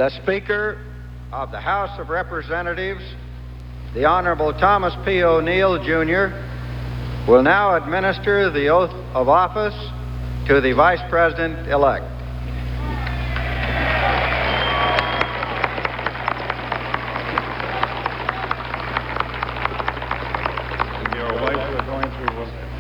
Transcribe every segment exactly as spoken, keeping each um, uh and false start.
The Speaker of the House of Representatives, the Honorable Thomas P. O'Neill, Junior, will now administer the oath of office to the Vice President-elect. Your wife, we're going through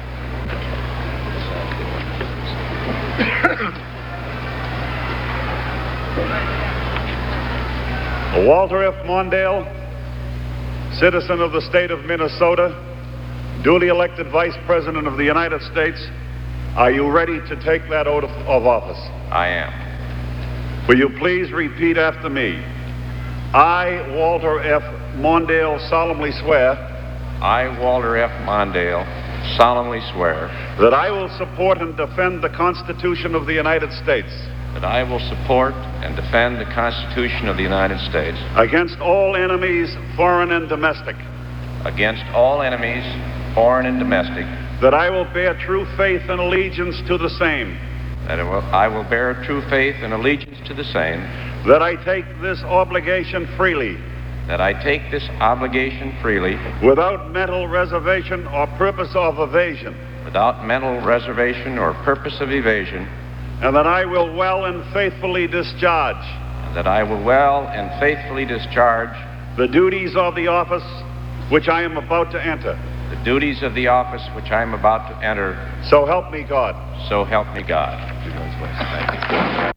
Walter F. Mondale, citizen of the state of Minnesota, duly elected Vice President of the United States, are you ready to take that oath of office? I am. Will you please repeat after me? I, Walter F. Mondale, solemnly swear I, Walter F. Mondale, solemnly swear that I will support and defend the Constitution of the United States that I will support and defend the Constitution of the United States against all enemies, foreign and domestic, against all enemies, foreign and domestic, that I will bear true faith and allegiance to the same, that I will, I will bear true faith and allegiance to the same, that I take this obligation freely, that I take this obligation freely, without mental reservation or purpose of evasion, without mental reservation or purpose of evasion, and that I will well and faithfully discharge and that I will well and faithfully discharge the duties of the office which I am about to enter. the duties of the office which I am about to enter. So help me God. So help me God. Congratulations. Thank you.